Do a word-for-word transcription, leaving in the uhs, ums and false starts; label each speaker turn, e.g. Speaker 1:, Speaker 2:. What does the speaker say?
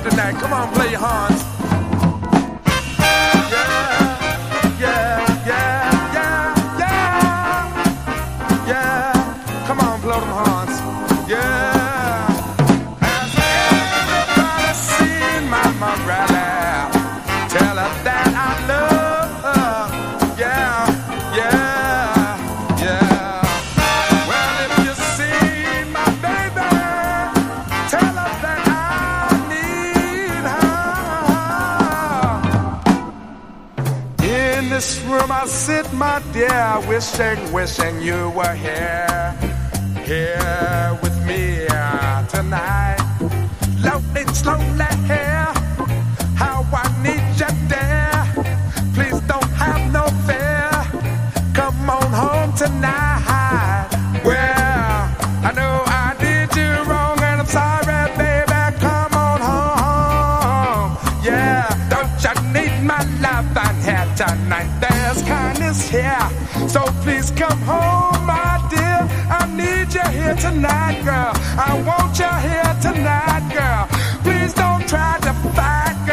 Speaker 1: tonight. Come on, play your horns. Yeah, yeah, yeah, yeah, yeah, yeah. Come on, blow them horns. Yeah. Has everybody seen Mama Rally? Tell her that I love her. Yeah, yeah, yeah. Well, if you see my baby, tell her that I need her. In this room I sit, my dear, wishing, wishing you were here, here with me uh, tonight. Loading slowly here, how I need you there. Please don't have no fear. Come on home tonight. Well, I know I did you wrong and I'm sorry, baby. Come on home. Yeah, don't you need my love and here tonight? There's kindness here, so please come home, my dear. I need you here tonight, girl. I want you here tonight, girl. Please don't try to fight